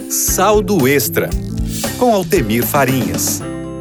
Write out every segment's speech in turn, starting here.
Saldo Extra, com Altemir Farinhas.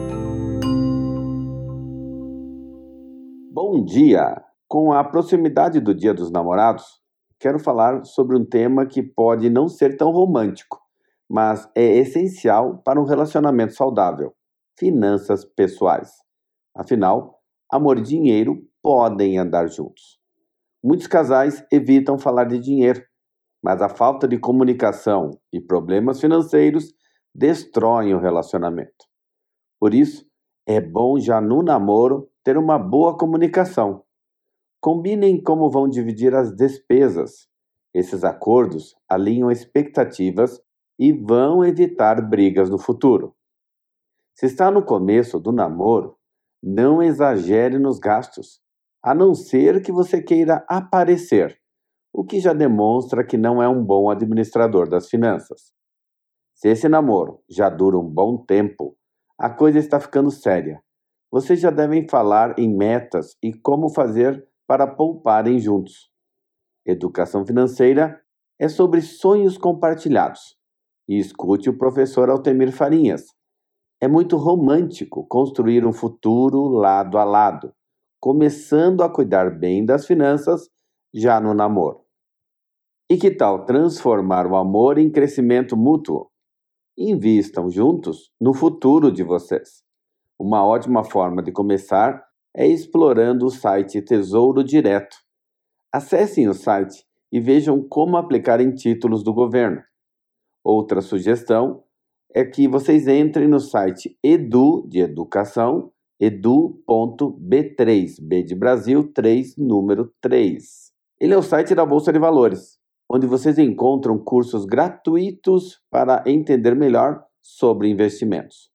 Bom dia! Com a proximidade do Dia dos Namorados, quero falar sobre um tema que pode não ser tão romântico, mas é essencial para um relacionamento saudável: finanças pessoais. Afinal, amor e dinheiro podem andar juntos. Muitos casais evitam falar de dinheiro, mas a falta de comunicação e problemas financeiros destroem o relacionamento. Por isso, é bom já no namoro ter uma boa comunicação. Combinem como vão dividir as despesas. Esses acordos alinham expectativas e vão evitar brigas no futuro. Se está no começo do namoro, não exagere nos gastos, a não ser que você queira aparecer, o que já demonstra que não é um bom administrador das finanças. Se esse namoro já dura um bom tempo, a coisa está ficando séria. Vocês já devem falar em metas e como fazer para pouparem juntos. Educação financeira é sobre sonhos compartilhados. E escute o professor Altemir Farinhas. É muito romântico construir um futuro lado a lado, começando a cuidar bem das finanças já no namoro. E que tal transformar o amor em crescimento mútuo? Invistam juntos no futuro de vocês. Uma ótima forma de começar é explorando o site Tesouro Direto. Acessem o site e vejam como aplicar em títulos do governo. Outra sugestão é que vocês entrem no site Edu de Educação, edu.b3, B de Brasil, 3, número 3. Ele é o site da Bolsa de Valores, onde vocês encontram cursos gratuitos para entender melhor sobre investimentos.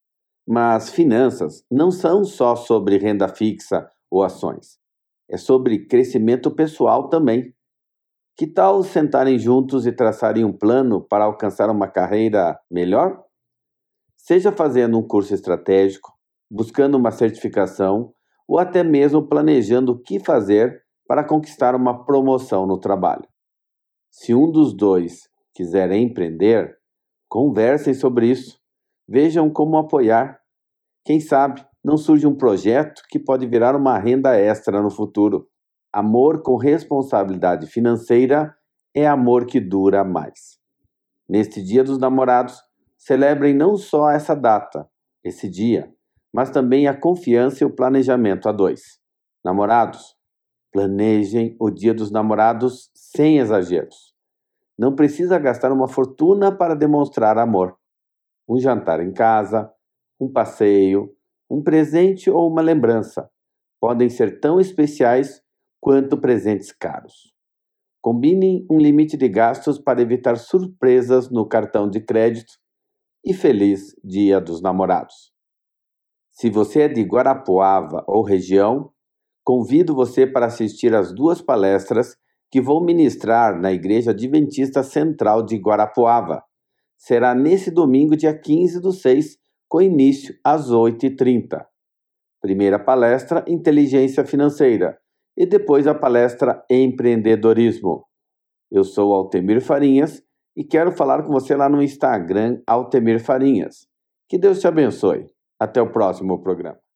Mas finanças não são só sobre renda fixa ou ações. É sobre crescimento pessoal também. Que tal sentarem juntos e traçarem um plano para alcançar uma carreira melhor? Seja fazendo um curso estratégico, buscando uma certificação ou até mesmo planejando o que fazer para conquistar uma promoção no trabalho. Se um dos dois quiser empreender, conversem sobre isso. Vejam como apoiar. Quem sabe não surge um projeto que pode virar uma renda extra no futuro. Amor com responsabilidade financeira é amor que dura mais. Neste Dia dos Namorados, celebrem não só essa data, esse dia, mas também a confiança e o planejamento a dois. Namorados, planejem o Dia dos Namorados sem exageros. Não precisa gastar uma fortuna para demonstrar amor. Um jantar em casa, um passeio, um presente ou uma lembrança podem ser tão especiais quanto presentes caros. Combinem um limite de gastos para evitar surpresas no cartão de crédito e feliz Dia dos Namorados. Se você é de Guarapuava ou região, convido você para assistir às 2 palestras que vou ministrar na Igreja Adventista Central de Guarapuava. Será nesse domingo, dia 15/6, com início às 8h30. Primeira palestra, Inteligência Financeira, e depois a palestra Empreendedorismo. Eu sou Altemir Farinhas e quero falar com você lá no Instagram, Altemir Farinhas. Que Deus te abençoe. Até o próximo programa.